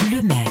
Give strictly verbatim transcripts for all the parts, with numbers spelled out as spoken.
Le Mag.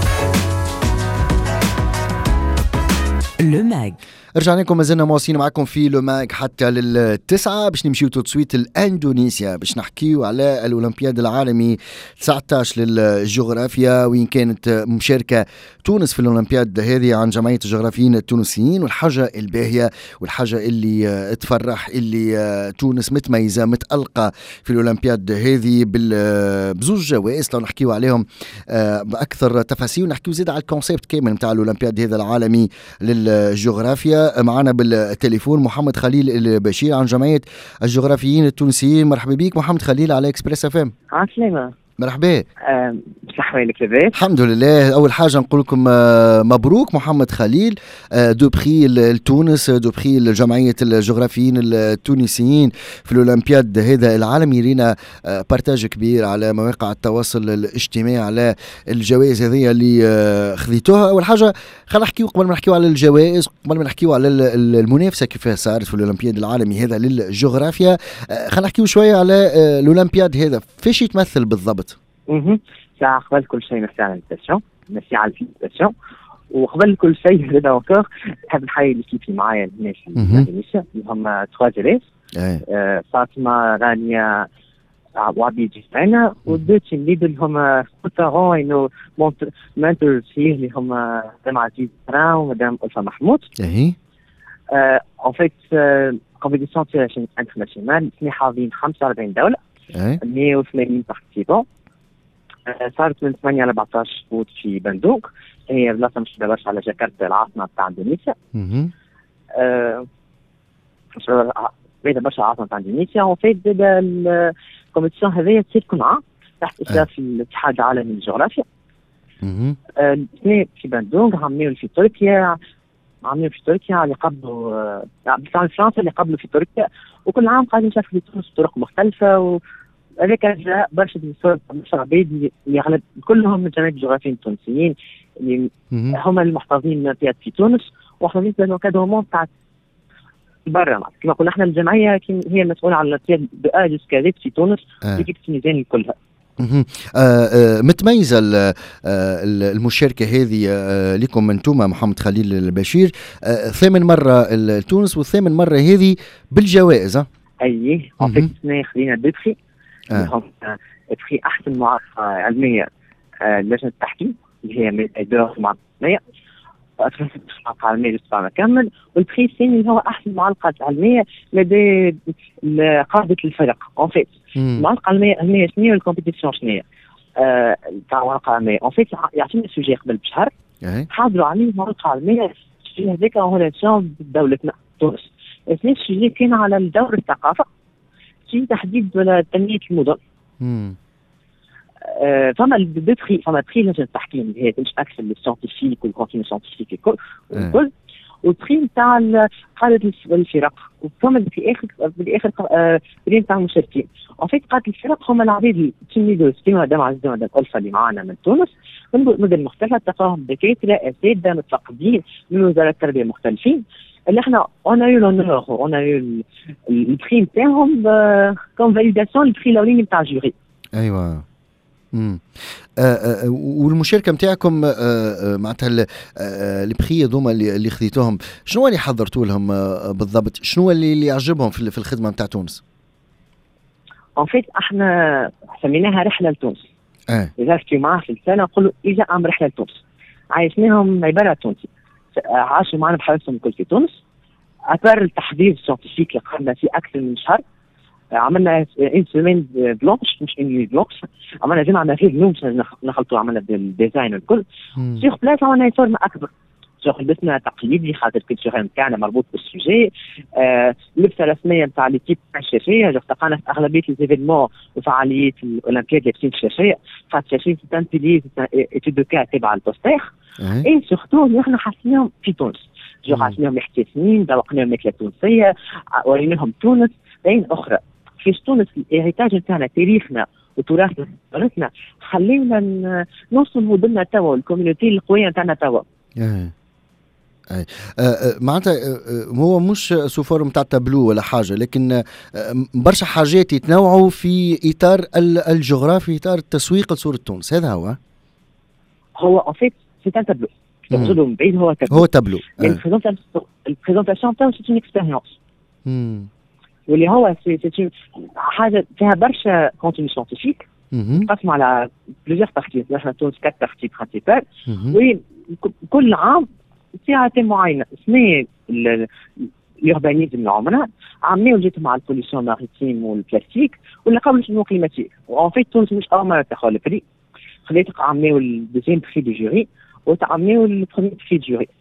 Le Mag. رجعنا لكم، مازلنا مواصلين معكم في لو ماك حتى للتسعة باش نمشيو تصويت لاندونيسيا باش نحكيو على الاولمبياد العالمي تسعة عشر للجغرافيا، وين كانت مشاركه تونس في الاولمبياد هذه عن جمعيه الجغرافيين التونسيين. والحاجه الباهيه والحاجه اللي تفرح اللي تونس متميزه متالقه في الاولمبياد هذه بزوج جوائز، لو نحكيو عليهم باكثر تفاصيل ونحكيو زيد على الكونسيبت كامل نتاع الاولمبياد هذا العالمي للجغرافيا. معنا بالتليفون محمد خليل البشير عن جمعية الجغرافيين التونسيين. مرحبا بك محمد خليل على اكسبريس اف ام. عسلامة. مرحبا. صح وينك لاباس؟ الحمد لله. اول حاجه نقول لكم مبروك محمد خليل، دو بخي لتونس، دو بخي لجمعيه الجغرافيين التونسيين في الاولمبياد هذا العالمي. لينا بارتاج كبير على مواقع التواصل الاجتماعي على الجوائز هذه اللي خذيتوها. اول حاجه خلينا نحكيو قبل ما نحكيو على الجوائز، قبل ما نحكيو على المنافسه كيف صارت في الاولمبياد العالمي هذا للجغرافيا، خلينا نحكيو شويه على الاولمبياد هذا فاش يتمثل بالضبط. اها ساعة قبل كل شيء نسي على الانفيتاسيون، نسي على الانفيتاسيون، وقبل كل شيء زاد اونكور نحب نحيي ليكيب اللي معايا الناس اللي هم تخوا جيريس، فاطمة رانيا وعبيد جيفانا، ودو تيم ليد اللي هم كوتارون انه مونترز فيه اللي هم مدام عزيز بران ومدام ألفا محمود. اهي اون فيت كومبيتيسيون فيها انترناسيونال، احنا حاضرين خمسة وأربعين دولة، مية وثمانين بارتيسيبون. صارت من ثمانية ل أربعطاش فوت في بندوق، هي بلاصه مش برشا على جاكرتا العاصمه تاع اندونيسيا. اها مش بعيده برشا عاصمه تاع اندونيسيا. وفات بدا الكومبيتيسيون هذيا تصير كل عام تحت اشراف الاتحاد العالمي للجغرافيا. اها الاثنين في بندوق، عملوا في تركيا، عملوا في تركيا اللي قبلوا بتاع فرنسا اللي قبلوا في تركيا، وكل عام قاعدين نشوفوا في تونس بطرق مختلفه. و هذاك جاء برشا دكتور برشا عباد اللي غالب كلهم من جمعية الجغرافيين التونسيين اللي هم المحتفظين بالأولمبياد في تونس، ومحتفظين بالكادومون تاع برا. كما قلنا احنا الجمعية هي المسؤولة على الأولمبياد بأ جوسكا زد في تونس في التونسيين كلها. آه آه متميزة المشاركة هذه آه لكم انتم محمد خليل البشير، آه ثامن مرة لتونس والثامن مرة هذه بالجوائز. أيه عفيت اثنين خلينا ببخي هم بخي أحسن معرفة علمية لجنة التحكيم اللي هي من إدارة معلومية، أساسا معلقة علمية لسه كامل. والبخي الثاني اللي هو أحسن معلقة علمية لدى قادة الفرق. أون فيت معلقة علمية علمية شنية والكومبيتيسيون شنية تاع معلقة علمية. أون فيت يعطينا السوجي قبل بشهر حاضروا عليه معلقة علمية السوجي هذاك هو ريلاسيون بدولتنا تونس. اثنين السوجي كان على الدور الثقافة في تحديد ولا تنمية المدن. آه فما البخي فما بخي لجنة التحكيم اللي هي تمش أكثر للسيانتيفيك والكونتينو سيانتيفيك الكل والكل، والبخي نتاع قادة الفرق، وفما في آخر بالآخر بريم نتاع المشاركين. وفي فيت قادة الفرق هما العباد التلميذ كيما مدام عزيز ومدام ألفا اللي معانا من تونس من مدن مختلفة، تلقاهم دكاترة أساتذة متفقدين من وزارات التربية مختلفين اللي احنا on a eu l'honneur on a eu le prix نتاعهم comme validation البخي الاولاني نتاع الجوري. ايوه امم والمشاركه نتاعكم معناتها البخي هذوما اللي خذيتوهم شنو اللي حضرتوا لهم بالضبط؟ شنو اللي اللي يعجبهم في الخدمه نتاع تونس؟ ان فيت احنا سميناها رحله لتونس. اه اذا في معاه في السنه نقولوا اجا عام رحله لتونس، عايشناهم عباره تونسي، عاشوا معنا بحياتهم الكل في تونس. أثار التحضير السيانتيفيك اللي قعدنا فيه أكثر من شهر، عملنا إن سيمين بلونش مش إني بلونش، عملنا جمعنا فيه اليوم نخلطوا عملنا بالديزاين والكل. سيغ بلاس عملنا فورمة أكبر، سيغ لبسنا تقليدي خاطر كل نتاعنا مربوط بالسوجي، آه لبسة رسمية نتاع ليكيب تاع الشاشية، التقينا في أغلبية الإيفينمون وفعاليات الأولمبياد لابسين الشاشية، خاطر الشاشية تنتبليز إتيد دو كا تبع البوستير، إي سورتو اللي احنا حاسينهم في تونس. جو حاسينهم احتسامين، ذوقناهم ماكلة تونسية، وريناهم تونس بعين أخرى. في تونس الهيتاج نتاعنا تاريخنا وتراثنا وتراثنا خلينا نوصلوا ضمن توا الكوميونيتي القوية نتاعنا توا. أي. معناتها هو مش سوفورم تاع تابلو ولا حاجة، لكن برشا حاجات يتنوعوا في إطار الجغرافي، إطار التسويق لصورة تونس. هذا هو هو en fait c'est un tableau تقصدوا من بعيد هو تابلو هو تابلو البريزونطاسيون تاعو سي اون اكسبيريونس واللي هو سي حاجه فيها برشا كونتوني سيانتيفيك قسموا على بليزيور بارتي. احنا تونس كات بارتي برينسيبال وكل عام فيها تيم معينه اسمها اليوربانيزم اللي عمرنا عاملين وجيت مع البوليسيون ماريتيم والبلاستيك ولا قبل الشنو كليماتيك. وان فيت تونس مش اول مره تاخذ البري خليتك عاملين الدوزيام بري دو جوري وتعملوا البروميير بري دو جوري.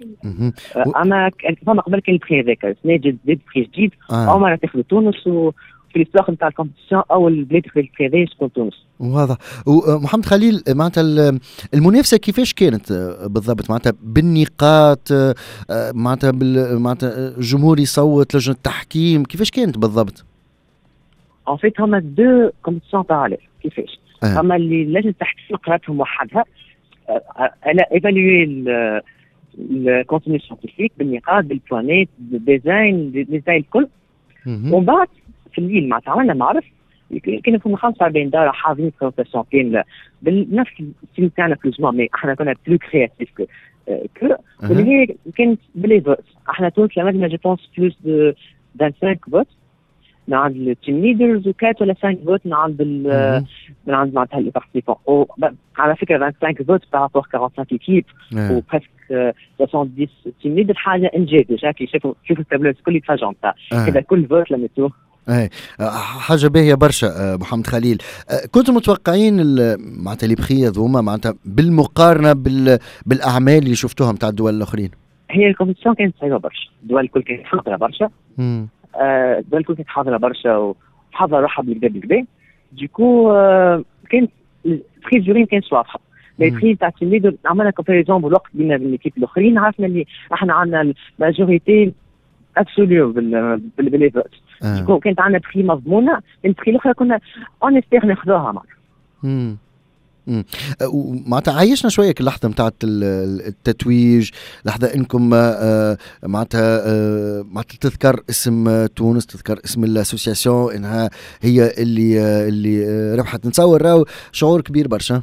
اما فما قبل كان البري هذاك سنه جديد بري جديد اول مره تاخذ تونس وفي الاستاخ نتاع الكومبيتيسيون اول بلاد في البري هذا شكون تونس. واضح. ومحمد خليل معناتها المنافسه كيفاش كانت بالضبط؟ معناتها بالنقاط معناتها معناتها الجمهور يصوت لجنه التحكيم كيفاش كانت بالضبط؟ ان فيت هما دو كومبيتيسيون باراليل. كيفاش؟ هما اللي لجنه التحكيم قراتهم وحدها elle a évalué le, le contenu scientifique بالنقاط بالبلانيت بالديزاين بالديزاين الكل. ومن بعد في الليل مع عملنا معرف كنا كنا خمسة وأربعين دورة حافظين برزنتاسيون كاملة بنفس الستيل تاعنا بلوز مون مي احنا كنا بلو كرياتيف كو كو واللي هي كانت بلي فوت. احنا تونس لمدنا جو بونس بلوس دو خمسة فوت من عند التيم ليدرز وكات ولا خمسة فوت من عند من عند معناتها لي بارتيسيبون. على فكره خمسة فوت بارابور خمسة وأربعين ايكيب وبريسك سبعين تيم ليدر حاجه انجازه. كي شافوا شوفوا التابلو الكل يتفاجئوا نتاع كذا كل فوت لميتوه. اي حاجه باهيه برشا. محمد خليل كنتوا متوقعين معناتها لي بخي هذوما معناتها بالمقارنه بال بالاعمال اللي شفتوها نتاع الدول الاخرين؟ هي الكومبيتيسيون كانت صعيبه برشا. الدول الكل كانت حاضره برشا. امم الدول الكل كانت حاضره برشا وحاضره روحها بالكدا بالكدا. ديكو كانت البخي جوري كانت واضحه. لي بخي تاع التلميذ عملنا كومباريزون بالوقت بين ليكيب الاخرين عرفنا اللي احنا عندنا الماجوريتي ابسوليو باللي فوت. ديكو كانت عندنا بخي مضمونه. البخي الاخرى كنا اون استير ناخذوها معنا. امم امم معناتها عايشنا شويه اللحظه نتاع التتويج، لحظه انكم معناتها معناتها تذكر اسم تونس، تذكر اسم الاسوسياسيون انها هي اللي اللي ربحت. نتصور راهو شعور كبير برشا.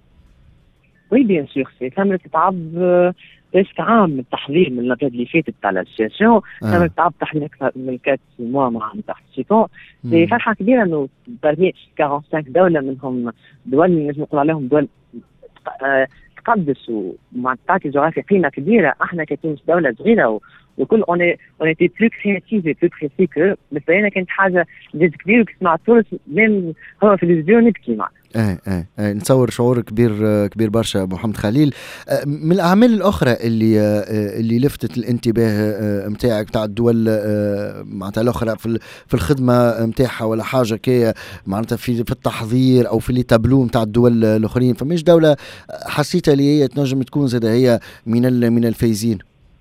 وي بيان سور سي ثمرة تعب باسك عام من التحضير من النقاد اللي فاتت تاع الاسوسياسيون. ثمرة تعب تحضير اكثر من كات موا مع البارتيسيبون. سي فرحه كبيره انه برمي خمسة وأربعين دوله منهم دول نجم نقول عليهم دول تقدس ومع تعطي جغرافيا قيمه كبيره. احنا كتونس دوله صغيره وكل اون اون ايتي بلو كرياتيف بلو بريسي كو بالنسبه لنا كانت حاجه جد كبير. وكسمع تونس ميم هو في الفيديو نبكي معه. ايه ايه ايه نتصور شعور كبير كبير برشا. محمد خليل، من الاعمال الاخرى اللي اللي لفتت الانتباه نتاعك بتاع الدول معناتها الاخرى في في الخدمه نتاعها ولا حاجه كي معناتها في في التحضير او في اللي تابلو نتاع الدول الاخرين، فماش دوله حسيتها اللي هي تنجم تكون زاد هي من من الفايزين؟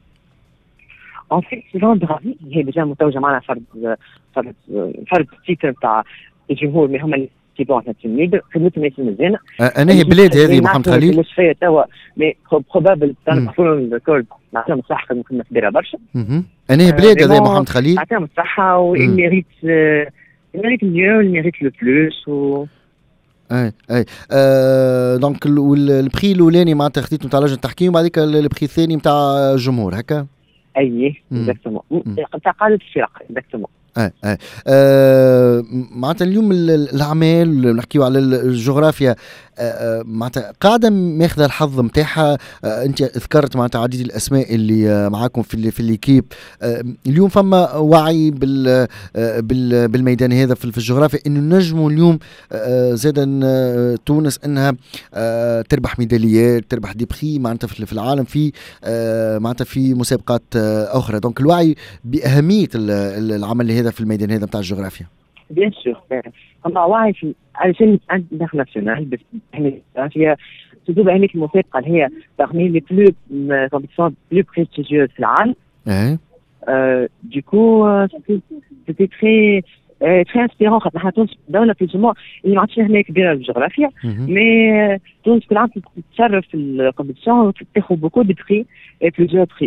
ان فيت سيلون درافي هي ديجا متوجه معنا فرد فرد فرد تيتر تاع الجمهور اللي هما كيبون تاع التلميذ خدمتهم ماشي مزيانه. انا هي بلاد هذه محمد خليل مش فيها توا مي بروبابل تنقصون الكل نعطيهم الصحه خدمه كبيره برشا. انا هي بلاد هذه محمد خليل نعطيهم الصحه والميريت الميريت ميو الميريت لو بلوس و اي اي آه دونك البخي الاولاني معناتها خديته نتاع لجنه التحكيم وبعديك البخي الثاني نتاع الجمهور هكا. اي اكزاكتومون تاع قاده الفرق اكزاكتومون. اه اه, آه معناتها اليوم الاعمال نحكيو على الجغرافيا آه معناتها قاعده ماخذه الحظ نتاعها. آه انت ذكرت معناتها عديد الاسماء اللي آه معاكم في في الليكيب. آه اليوم فما وعي بال آه بال بالميدان هذا في الجغرافيا انه نجموا اليوم آه زادا آه تونس انها آه تربح ميداليات، تربح دي بخي معناتها في العالم في آه معناتها في مسابقات آه اخرى. دونك الوعي باهميه العمل هذا في الميدان هذا نتاع الجغرافيا. بيان سور فما وعي في علشان انترناسيونال بس هي تدوب عينيك الموسيقى اللي هي parmi les plus compétitions plus prestigieuses في العالم. ايه du coup c'était très très inspirant. خاطر احنا تونس دوله في الجمهور اللي ما عادش هنا كبيره بالجغرافيا مي تونس كل عام تتشرف في الكومبيتيسيون وتاخذ بوكو دي بري اي بليزيور بري.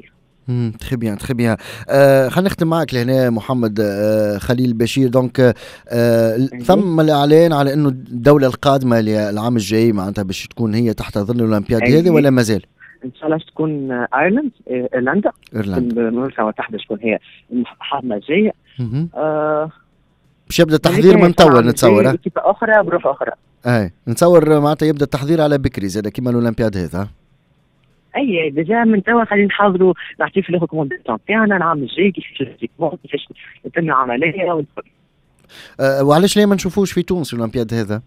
تري بيان تري بيان. آه خلينا نختم معك لهنا محمد آه خليل بشير. دونك آه ثم الاعلان على انه الدوله القادمه للعام الجاي معناتها باش تكون هي تحت ظل الاولمبياد هذه ولا مازال؟ ان شاء الله تكون ايرلند ايرلندا ايرلندا المملكه المتحده تكون هي الحاضنه الجايه. آه باش يبدا التحضير من توا نتصور كيف اخرى بروح اخرى. اي نتصور معناتها يبدا التحضير على بكري زاد كيما الاولمبياد هذا. اي ديجا من توا خلينا نحضروا نعطيو في لي ريكومونداسيون تاعنا العام الجاي كيفاش كيفاش يتم العمليه و... أه وعلاش ليه ما نشوفوش في تونس الاولمبياد هذا؟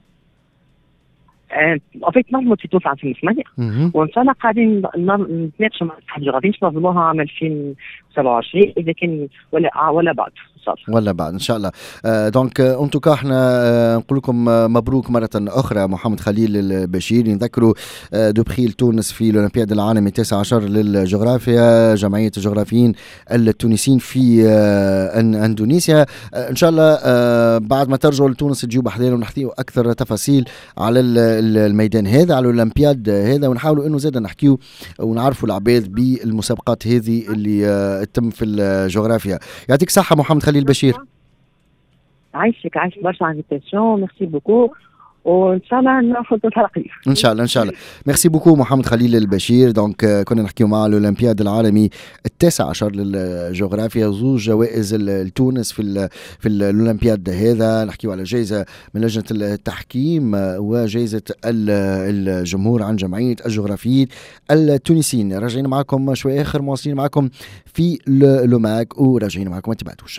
ان فيت نظموا في تونس عام ألفين وثمانية وان شاء الله قاعدين نتناقشوا مع الاتحاد الجغرافي باش ننظموها عام ألفين وسبعة وعشرين اذا كان ولا ولا بعد ولا بعد ان شاء الله. آه دونك ان توكا احنا آه نقول لكم آه مبروك مره اخرى محمد خليل البشير. نذكروا آه دو بخيل تونس في الاولمبياد العالمي التاسع عشر للجغرافيا جمعيه الجغرافيين التونسيين في آه اندونيسيا. آه ان شاء الله آه بعد ما ترجعوا لتونس تجيوا بحذانا ونحكيوا اكثر تفاصيل على الميدان هذا على الاولمبياد هذا ونحاولوا انه زاد نحكيوا ونعرفوا العباد بالمسابقات هذه اللي آه تتم في الجغرافيا. يعطيك صحه محمد خليل البشير. عايشك عايش برشا انفيتاسيون ميرسي بوكو وان شاء الله ناخذ الحلقه ان شاء الله ان شاء الله. ميرسي بوكو محمد خليل البشير. دونك كنا نحكيو مع الاولمبياد العالمي التاسع عشر للجغرافيا زوج جوائز لتونس في ال في الاولمبياد هذا. نحكيو على جائزه من لجنه التحكيم وجائزه الجمهور عن جمعيه الجغرافيين التونسيين. راجعين معكم شوي اخر مواصلين معكم في لو ماك وراجعين معكم ما تبعدوش.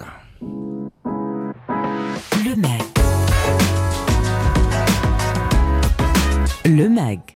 Le Mag. Le Mag.